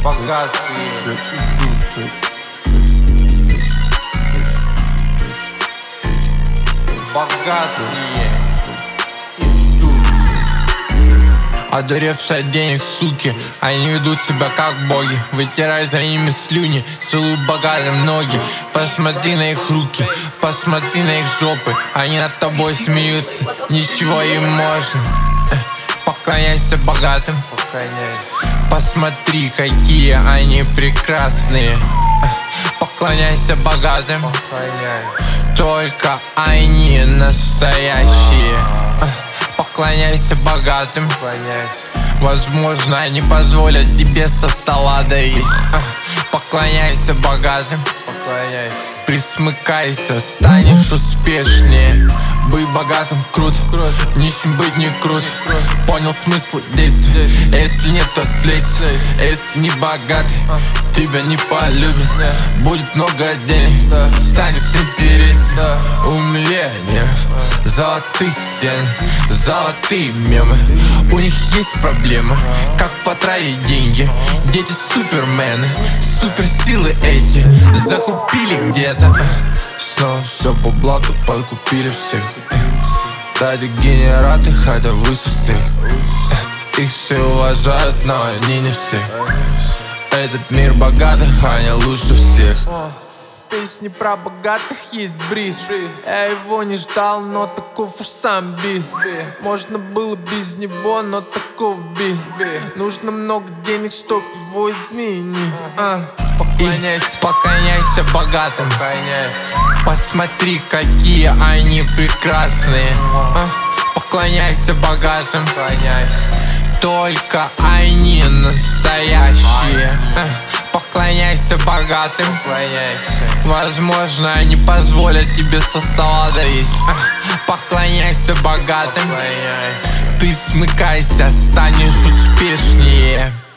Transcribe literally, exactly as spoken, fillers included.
богатые идут. Богатые идут. Одуревшие от денег, суки, они ведут себя как боги. Вытирай за ними слюни, целуй богатым ноги. Посмотри на их руки, посмотри на их жопы. Они над тобой смеются, ничего им можно. Поклоняйся богатым, посмотри, какие они прекрасные. Поклоняйся богатым, только они настоящие. Поклоняйся богатым, возможно, они позволят тебе со стола доесть. Поклоняйся богатым, присмыкайся, станешь успешнее. Быть богатым круто, нищим быть не круто. Понял смысл действия? Если нет, то слезь. Если не богат, тебя не полюбят. Будет много денег, станешь интереснее. У миллионеров золотые стены, золотые мемы. У них есть проблема, как потратить деньги. Дети супермены, суперсилы эти закупили где-то. Снова все по блату, подкупили всех. Дайте генераты, хотя выше всех. Их все уважают, но они не все. Этот мир богатых, они лучше всех. В песне про богатых есть бриз. Я его не ждал, но таков уж сам бит. Можно было без него, но таков бит. Нужно много денег, чтоб его изменить. а, Поклоняйся, поклоняйся богатым, посмотри, какие они прекрасные. а, Поклоняйся богатым, только они настоящие. а, Поклоняйся богатым, возможно, они позволят тебе со стола доесть. Поклоняйся богатым, присмыкайся, станешь успешнее.